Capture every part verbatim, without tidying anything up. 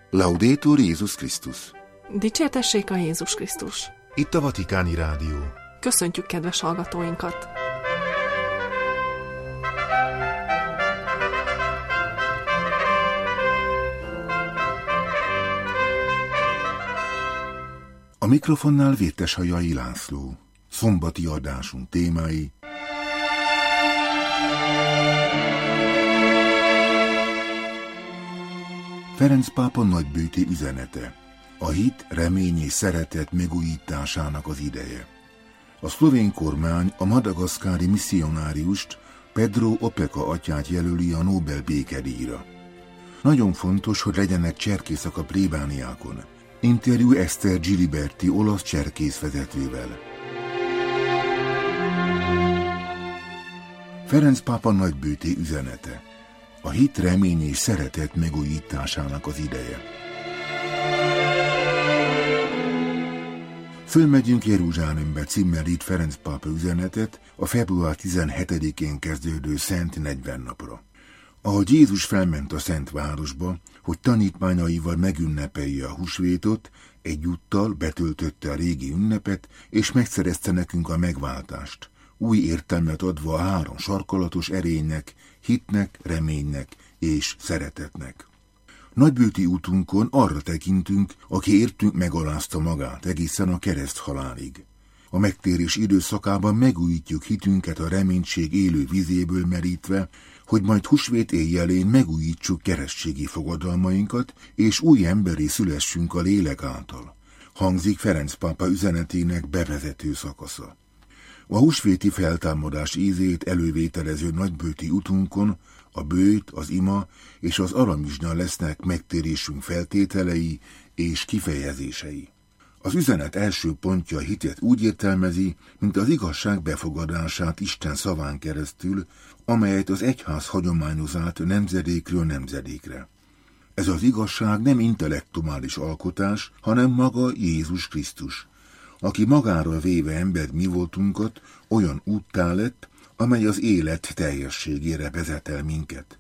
Laudetur Jézus Krisztus. Dicsértessék a Jézus Krisztus. Itt a Vatikáni Rádió. Köszöntjük kedves hallgatóinkat! A mikrofonnál Vérteshajai László. Szombati adásunk témái: Ferenc pápa nagybőti üzenete. A hit, remény és szeretet megújításának az ideje. A szlovén kormány a madagaszkári misszionáriust, Pedro Opeka atyát jelöli a Nobel békedíjra. Nagyon fontos, hogy legyenek cserkészek a plébániákon. Interjú Eszter Giliberti olasz cserkészvezetővel. Ferenc pápa nagybőti üzenete. A hit, remény és szeretet megújításának az ideje. Fölmegyünk Jeruzsálembe címmel írt Ferenc pápa üzenetet a február tizenhetedikén kezdődő Szent negyvennapra. Ahogy Jézus felment a Szent Városba, hogy tanítványaival megünnepelje a húsvétot, egyúttal betöltötte a régi ünnepet, és megszerezte nekünk a megváltást, új értelmet adva a három sarkalatos erénynek, hitnek, reménynek és szeretetnek. Nagybőti útunkon arra tekintünk, aki értünk megalázta magát egészen a kereszthalálig. A megtérés időszakában megújítjuk hitünket a reménység élő vizéből merítve, hogy majd húsvét éjjelén megújítsuk keresztségi fogadalmainkat, és új emberré szülessünk a lélek által. Hangzik Ferenc pápa üzenetének bevezető szakasza. A húsvéti feltámadás ízét elővételező nagybőti utunkon a bőjt, az ima és az aramizsna lesznek megtérésünk feltételei és kifejezései. Az üzenet első pontja a hitet úgy értelmezi, mint az igazság befogadását Isten szaván keresztül, amelyet az egyház hagyományoz át nemzedékről nemzedékre. Ez az igazság nem intellektuális alkotás, hanem maga Jézus Krisztus, aki magára véve ember mi voltunkat olyan úttá lett, amely az élet teljességére vezet el minket.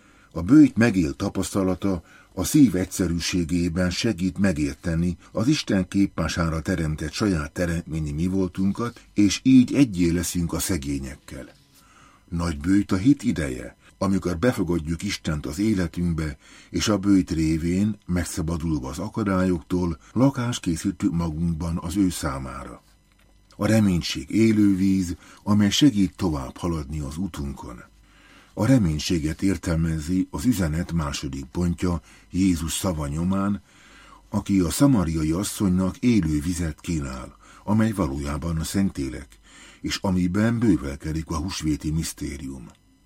A bőjt megélt tapasztalata a szív egyszerűségében segít megérteni az Isten képmására teremtett saját teremtményi mi voltunkat, és így egyé leszünk a szegényekkel. Nagy bőjt a hit ideje, amikor befogadjuk Istent az életünkbe, és a bőjt révén, megszabadulva az akadályoktól, lakást készítünk magunkban az ő számára. A reménység élővíz, amely segít tovább haladni az útunkon. A reménységet értelmezi az üzenet második pontja Jézus szava nyomán, aki a szamariai asszonynak élő vizet kínál, amely valójában a Szentlélek, és amiben bővelkedik a húsvéti misztérium.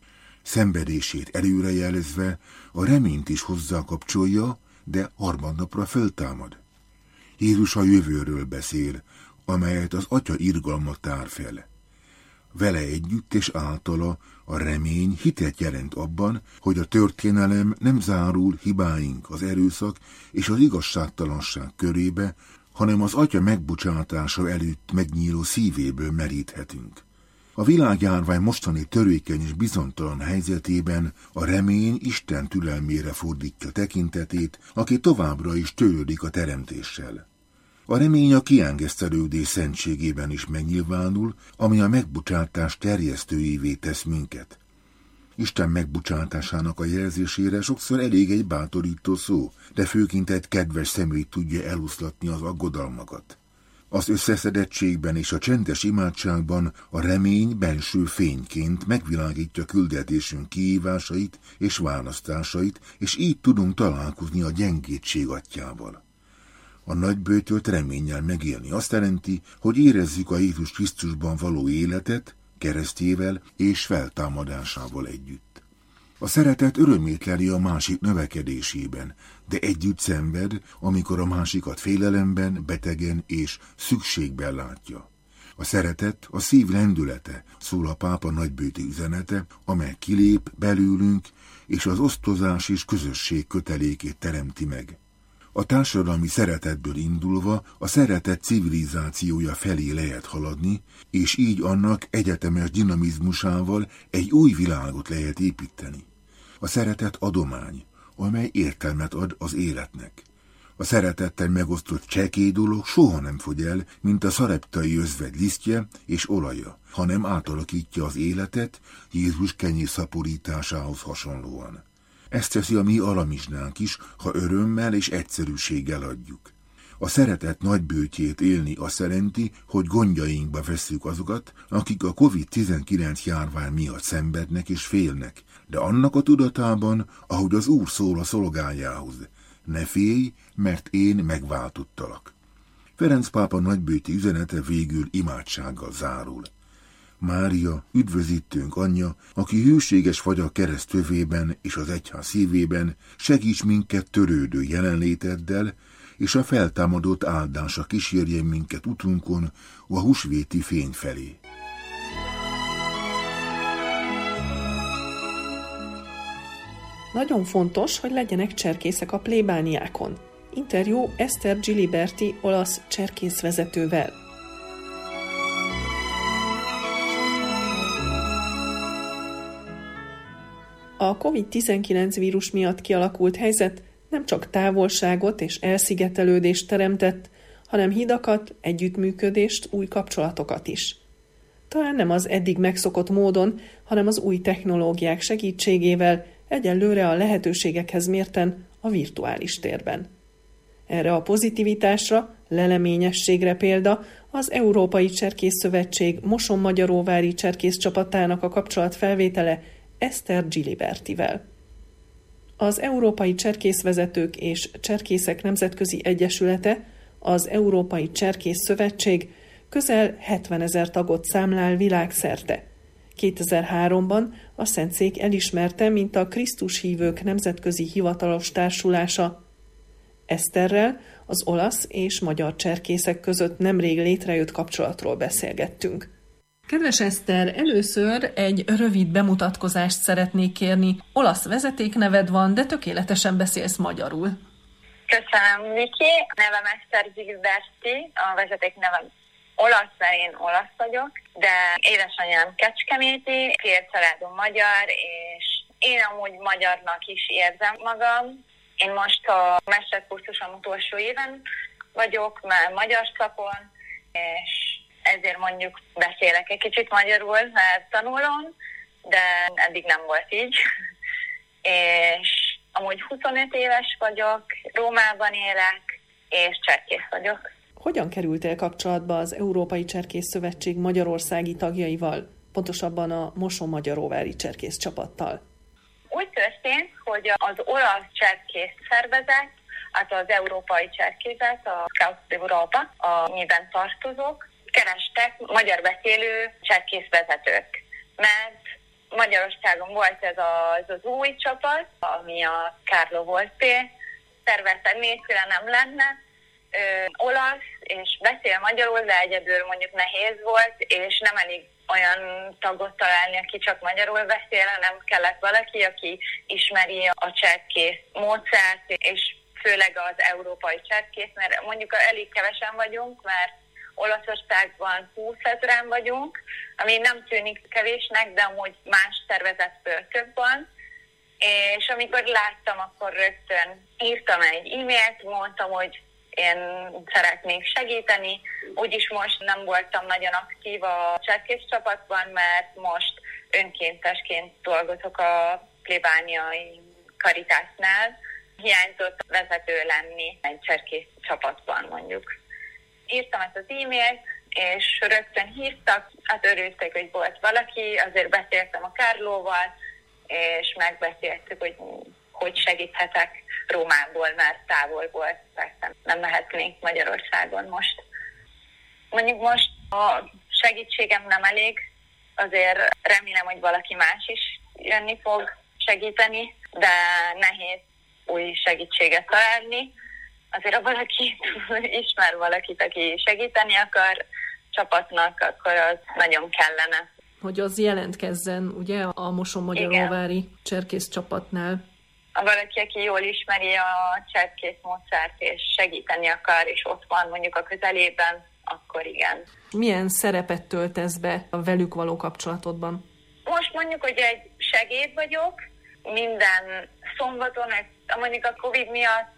Szenvedését előrejelezve a reményt is hozzákapcsolja, de harmadnapra föltámad. Jézus a jövőről beszél, amelyet az Atya irgalma tár fel. Vele együtt és általa a remény hitet jelent abban, hogy a történelem nem zárul hibáink, az erőszak és az igazságtalanság körébe, hanem az Atya megbocsátása előtt megnyíló szívéből meríthetünk. A világjárvány mostani törékeny és bizonytalan helyzetében a remény Isten türelmére fordítja tekintetét, aki továbbra is törődik a teremtéssel. A remény a kiengesztelődés szentségében is megnyilvánul, ami a megbocsátás terjesztőjévé tesz minket. Isten megbocsátásának a jelzésére sokszor elég egy bátorító szó, de főként egy kedves személy tudja eloszlatni az aggodalmakat. Az összeszedettségben és a csendes imádságban a remény benső fényként megvilágítja küldetésünk kihívásait és választásait, és így tudunk találkozni a gyengétség atyjával. A nagybőjtölt reménnyel megélni azt jelenti, hogy érezzük a Jézus Krisztusban való életet, keresztjével és feltámadásával együtt. A szeretet örömét leli a másik növekedésében, de együtt szenved, amikor a másikat félelemben, betegen és szükségben látja. A szeretet a szív lendülete, szól a pápa nagybőti üzenete, amely kilép belőlünk, és az osztozás és közösség kötelékét teremti meg. A társadalmi szeretetből indulva a szeretet civilizációja felé lehet haladni, és így annak egyetemes dinamizmusával egy új világot lehet építeni. A szeretet adomány, amely értelmet ad az életnek. A szeretettel megosztott csekély dolog soha nem fogy el, mint a szareptai özvegy lisztje és olaja, hanem átalakítja az életet Jézus kenyér szaporításához hasonlóan. Ezt teszi a mi aramizsnánk is, ha örömmel és egyszerűséggel adjuk. A szeretet nagybőtjét élni azt jelenti, hogy gondjainkba vesszük azokat, akik a kovid tizenkilenc járvány miatt szenvednek és félnek, de annak a tudatában, ahogy az Úr szól a szolgájához: ne félj, mert én megváltottalak. Ferenc pápa nagybőti üzenete végül imádsággal zárul. Mária, üdvözítőnk anyja, aki hűséges vagy a kereszt tövében és az egyház szívében, segíts minket törődő jelenléteddel, és a feltámadott áldása kísérjen minket utunkon a húsvéti fény felé. Nagyon fontos, hogy legyenek cserkészek a plébániákon. Interjú Eszter Giliberti olasz cserkészvezetővel. A kovid tizenkilenc vírus miatt kialakult helyzet nem csak távolságot és elszigetelődést teremtett, hanem hidakat, együttműködést, új kapcsolatokat is. Talán nem az eddig megszokott módon, hanem az új technológiák segítségével, egyelőre a lehetőségekhez mérten a virtuális térben. Erre a pozitivitásra, leleményességre példa az Európai Cserkészszövetség Moson-Magyaróvári cserkészcsapatának a kapcsolatfelvétele Eszter Gilibertivel. Az Európai Cserkészvezetők és Cserkészek Nemzetközi Egyesülete, az Európai Cserkészszövetség közel hetvenezer tagot számlál világszerte. kétezer-háromban a Szentszék elismerte, mint a Krisztus hívők nemzetközi hivatalos társulása. Eszterrel az olasz és magyar cserkészek között nemrég létrejött kapcsolatról beszélgettünk. Kedves Eszter, először egy rövid bemutatkozást szeretnék kérni. Olasz vezetékneved van, de tökéletesen beszélsz magyarul. Köszönöm, Viki. Nevem Eszter Giliberti, a vezetéknevem olasz, mert én olasz vagyok, de édesanyám kecskeméti, két családom magyar, és én amúgy magyarnak is érzem magam. Én most a mesterkurzusom utolsó éven vagyok, már magyar szakon, és ezért mondjuk beszélek egy kicsit magyarul, mert tanulom, de eddig nem volt így. És amúgy huszonöt éves vagyok, Rómában élek, és cserkész vagyok. Hogyan kerültél kapcsolatba az Európai Cserkészszövetség magyarországi tagjaival, pontosabban a Moson-Magyaróvári cserkészcsapattal? Úgy történt, hogy az olasz cserkész szervezet, hát az Európai Cserkészet, a Scout Europa, amiben tartozok, kerestek magyar beszélő cserkészvezetők, mert Magyarországon volt ez az, az új csapat, ami a Carlo Volpe, szervezet nélküle nem lenne, ö, olasz, és beszél magyarul, de egyedül mondjuk nehéz volt, és nem elég olyan tagot találni, aki csak magyarul beszél, hanem kellett valaki, aki ismeri a cserkész módszert, és főleg az európai cserkész, mert mondjuk elég kevesen vagyunk, mert Olaszországban húszezren vagyunk, ami nem tűnik kevésnek, de amúgy más szervezetből több van. És amikor láttam, akkor rögtön írtam egy e-mailt, mondtam, hogy én szeretnék segíteni. Úgyis most nem voltam nagyon aktív a cserkész csapatban, mert most önkéntesként dolgozok a plébániai Karitásnál. Hiányzott vezető lenni egy cserkész csapatban mondjuk. Írtam ezt az e-mailt, és rögtön hívtak, hát örültek, hogy volt valaki, azért beszéltem a Carlóval, és megbeszéltük, hogy hogy segíthetek Rómából, mert távol volt, persze nem mehetnénk Magyarországon most. Mondjuk most a segítségem nem elég, azért remélem, hogy valaki más is jönni fog segíteni, de nehéz új segítséget találni. Azért, ha valaki ismer valakit, aki segíteni akar csapatnak, akkor az nagyon kellene. Hogy az jelentkezzen, ugye, a Moson-Magyaróvári cserkész csapatnál. Ha valaki, aki jól ismeri a cserkész módszert, és segíteni akar, és ott van mondjuk a közelében, akkor igen. Milyen szerepet töltesz be a velük való kapcsolatodban? Most mondjuk, hogy egy segéd vagyok, minden szombaton, mondjuk a Covid miatt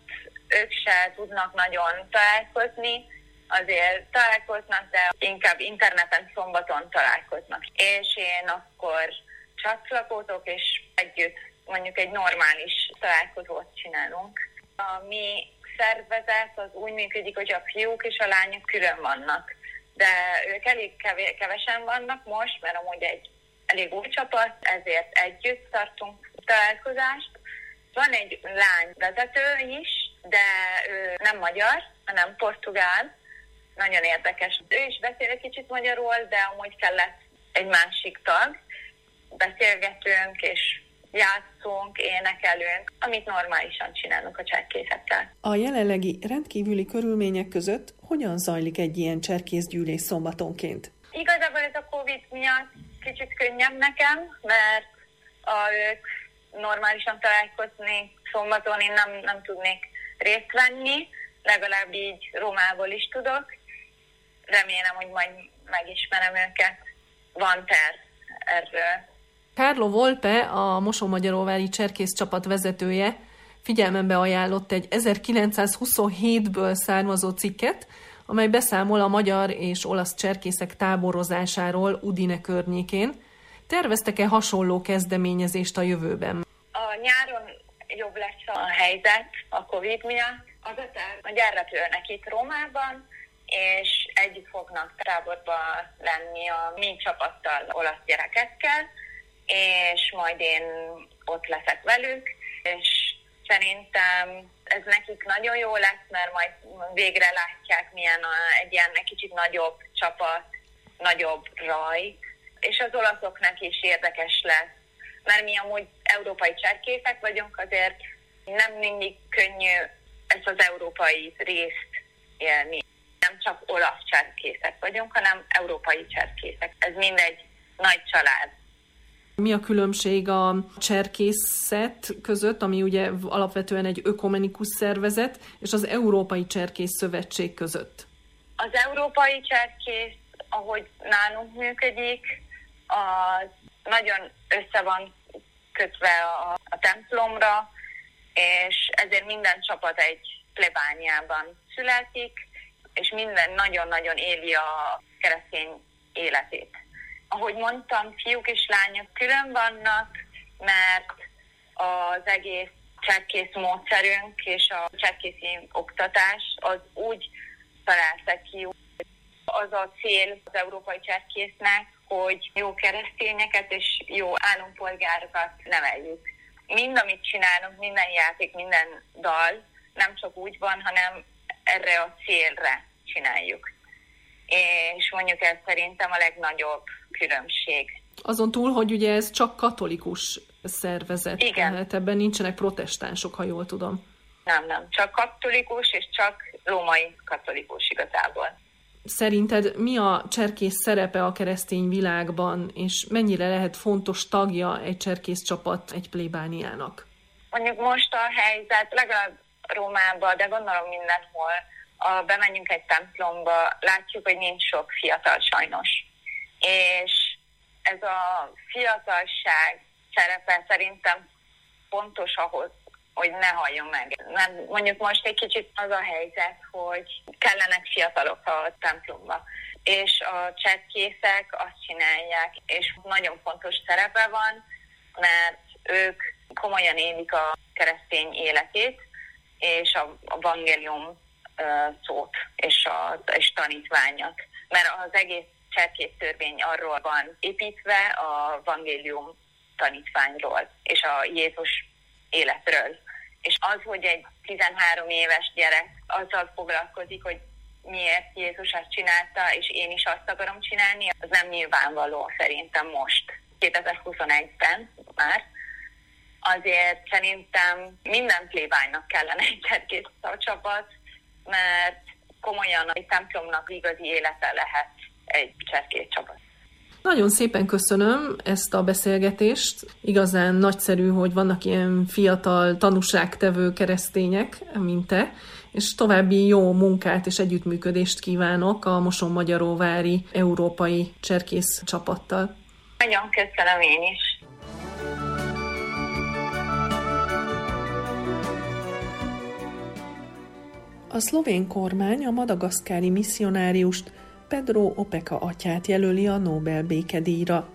ők se tudnak nagyon találkozni, azért találkoznak, de inkább interneten szombaton találkoznak. És én akkor csatlakozok, és együtt mondjuk egy normális találkozót csinálunk. A mi szervezet az úgy működik, hogy a fiúk és a lányok külön vannak. De ők elég kevesen vannak most, mert amúgy egy elég új csapat, ezért együtt tartunk találkozást. Van egy lány vezető is, de ő nem magyar, hanem portugál. Nagyon érdekes. Ő is beszél egy kicsit magyarul, de amúgy kellett egy másik tag. Beszélgetünk és játszunk, énekelünk, amit normálisan csinálunk a cserkészekkel. A jelenlegi rendkívüli körülmények között hogyan zajlik egy ilyen cserkészgyűlés szombatonként? Igazából ez a Covid miatt kicsit könnyebb nekem, mert a, ők normálisan találkozni szombaton én nem, nem tudnék részt venni, legalább így Rómából is tudok. Remélem, hogy majd megismerem őket. Van terv erről. Carlo Volpe, a Mosonmagyaróvári cserkész csapat vezetője figyelmembe ajánlott egy ezerkilencszázhuszonhétből származó cikket, amely beszámol a magyar és olasz cserkészek táborozásáról Udine környékén. Terveztek-e hasonló kezdeményezést a jövőben? A nyáron jobb lesz a helyzet a Covid miatt. Az a terv, hogy elrepülnek itt Rómában, és együtt fognak táborba lenni a mi csapattal, olasz gyerekekkel, és majd én ott leszek velük, és szerintem ez nekik nagyon jó lesz, mert majd végre látják, milyen a, egy ilyen kicsit nagyobb csapat, nagyobb rajt, és az olaszoknak is érdekes lesz, mert mi amúgy európai cserkészek vagyunk, azért nem mindig könnyű ezt az európai részt élni. Nem csak olasz cserkészek vagyunk, hanem európai cserkészek. Ez mindegy nagy család. Mi a különbség a cserkészet között, ami ugye alapvetően egy ökumenikus szervezet, és az Európai Cserkész Szövetség között? Az Európai Cserkész, ahogy nálunk működik, az nagyon össze van kötve a, a templomra, és ezért minden csapat egy plebániában születik, és minden nagyon-nagyon éli a keresztény életét. Ahogy mondtam, fiúk és lányok külön vannak, mert az egész cserkész módszerünk és a cserkészi oktatás az úgy találta ki, az a cél az európai cserkésznek, hogy jó keresztényeket és jó állampolgárokat neveljük. Mind, amit csinálunk, minden játék, minden dal nem csak úgy van, hanem erre a célra csináljuk. És mondjuk ez szerintem a legnagyobb különbség. Azon túl, hogy ugye ez csak katolikus szervezet. Igen. Tehát ebben nincsenek protestánsok, ha jól tudom. Nem, nem. Csak katolikus, és csak római katolikus igazából. Szerinted mi a cserkész szerepe a keresztény világban, és mennyire lehet fontos tagja egy cserkész csapat egy plébániának? Mondjuk most a helyzet, legalább Rómában, de gondolom mindenhol, ha bemenjünk egy templomba, látjuk, hogy nincs sok fiatal sajnos. És ez a fiatalság szerepe szerintem fontos ahhoz, hogy ne halljon meg. Mert mondjuk most egy kicsit az a helyzet, hogy kellenek fiatalok a templomba. És a cserkészek azt csinálják, és nagyon fontos szerepe van, mert ők komolyan élik a keresztény életét, és a evangélium szót és a és tanítványat. Mert az egész cserkész törvény arról van építve, a evangélium tanítványról és a Jézus életről. És az, hogy egy tizenhárom éves gyerek azzal foglalkozik, hogy miért Jézus azt csinálta, és én is azt akarom csinálni, az nem nyilvánvaló szerintem most, kétezer-huszonegyben már. Azért szerintem minden plébájnak kellene egy cserkész csapat, mert komolyan a templomnak igazi élete lehet egy cserkész csapat. Nagyon szépen köszönöm ezt a beszélgetést. Igazán nagyszerű, hogy vannak ilyen fiatal tanúságtevő keresztények, mint te, és további jó munkát és együttműködést kívánok a Mosonmagyaróvári európai cserkész csapattal. Nagyon köszönöm én is. A szlovén kormány a madagaszkári misszionáriust, Pedro Opeka atyát jelöli a Nobel békedíjra.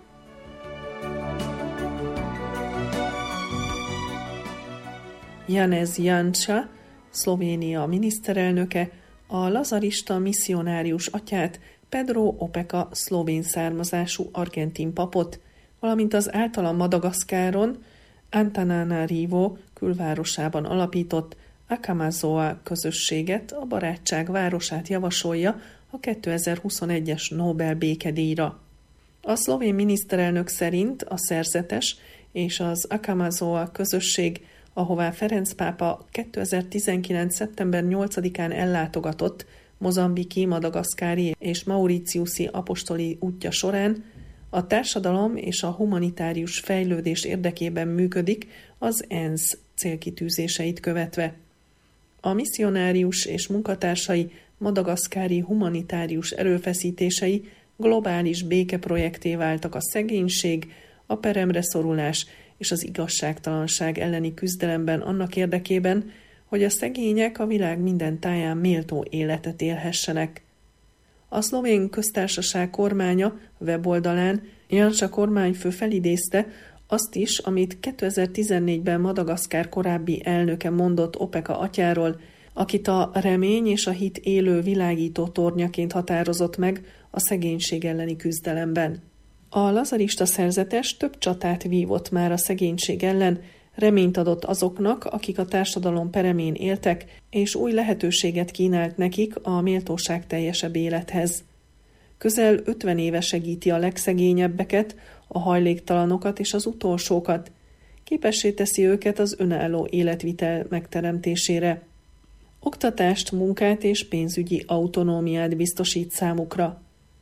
Janez Janša, Szlovénia miniszterelnöke, a lazarista misszionárius atyát, Pedro Opeka szlovén származású argentin papot, valamint az általa Madagaszkáron, Antananarivo külvárosában alapított Akamarzoa közösséget, a barátság városát javasolja a kétezer-huszonegyes Nobel békedíjra. A szlovén miniszterelnök szerint a szerzetes és az Akamarzoa közösség, ahová Ferenc pápa kétezer-tizenkilenc. szeptember nyolcadikán ellátogatott mozambiki, madagaszkári és mauritiuszi apostoli útja során, a társadalom és a humanitárius fejlődés érdekében működik az ENSZ célkitűzéseit követve. A misszionárius és munkatársai madagaszkári humanitárius erőfeszítései globális békeprojekté váltak a szegénység, a peremre szorulás és az igazságtalanság elleni küzdelemben annak érdekében, hogy a szegények a világ minden táján méltó életet élhessenek. A szlovén köztársaság kormánya weboldalán Janša kormányfő felidézte azt is, amit kétezer-tizennégyben Madagaszkár korábbi elnöke mondott Opeka atyáról, akit a remény és a hit élő világító tornyaként határozott meg a szegénység elleni küzdelemben. A lazarista szerzetes több csatát vívott már a szegénység ellen, reményt adott azoknak, akik a társadalom peremén éltek, és új lehetőséget kínált nekik a méltóság teljesebb élethez. Közel ötven éve segíti a legszegényebbeket, a hajléktalanokat és az utolsókat. Képessé teszi őket az önálló életvitel megteremtésére. Oktatást, munkát és pénzügyi autonómiát biztosít számukra.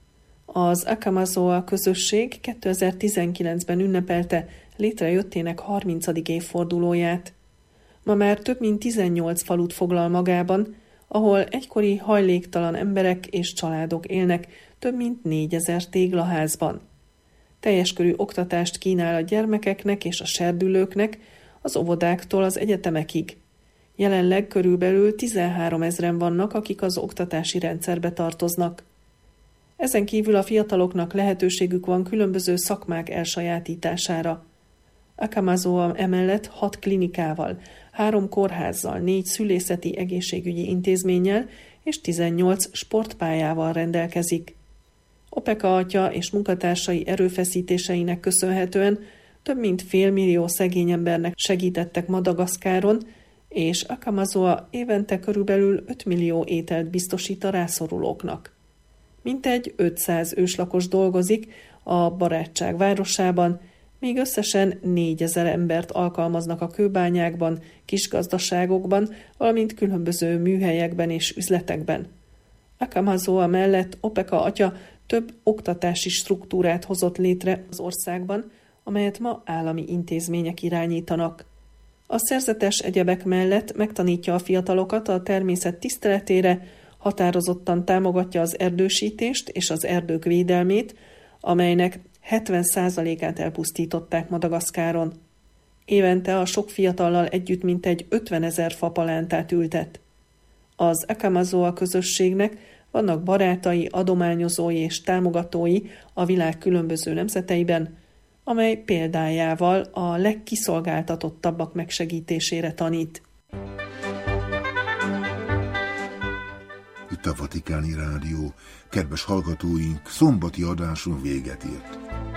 Az Akamarzoa közösség kétezer-tizenkilencben ünnepelte létrejöttének harmincadik évfordulóját. Ma már több mint tizennyolc falut foglal magában, ahol egykori hajléktalan emberek és családok élnek több mint négyezer téglaházban. Teljes körű oktatást kínál a gyermekeknek és a serdülőknek, az óvodáktól az egyetemekig. Jelenleg körülbelül tizenhárom ezren vannak, akik az oktatási rendszerbe tartoznak. Ezen kívül a fiataloknak lehetőségük van különböző szakmák elsajátítására. Akamarzoa emellett hat klinikával, három kórházzal, négy szülészeti egészségügyi intézménnyel és tizennyolc sportpályával rendelkezik. Opeka atya és munkatársai erőfeszítéseinek köszönhetően több mint félmillió szegény embernek segítettek Madagaszkáron, és Akamarzoa évente körülbelül öt millió ételt biztosít a rászorulóknak. Mintegy ötszáz őslakos dolgozik a barátság városában, míg összesen négyezer embert alkalmaznak a kőbányákban, kisgazdaságokban, valamint különböző műhelyekben és üzletekben. Akamarzoa mellett Opeka atya több oktatási struktúrát hozott létre az országban, amelyet ma állami intézmények irányítanak. A szerzetes egyebek mellett megtanítja a fiatalokat a természet tiszteletére, határozottan támogatja az erdősítést és az erdők védelmét, amelynek hetven százalékát elpusztították Madagaszkáron. Évente a sok fiatallal együtt mintegy ötvenezer fapalántát ültet. Az Akamarzoa közösségnek vannak barátai, adományozói és támogatói a világ különböző nemzeteiben, amely példájával a legkiszolgáltatottabbak megsegítésére tanít. Itt a Vatikáni Rádió. Kedves hallgatóink, szombati adásunk véget ért.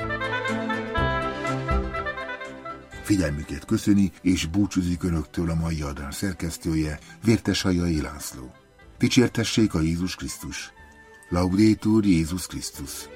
Figyelmüket köszöni és búcsúzik önöktől a mai adás szerkesztője, Vérteshajai László. Dicsértessék a Jézus Krisztus! Laudetur Jézus Krisztus!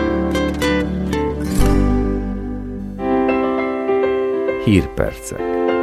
Hírpercek.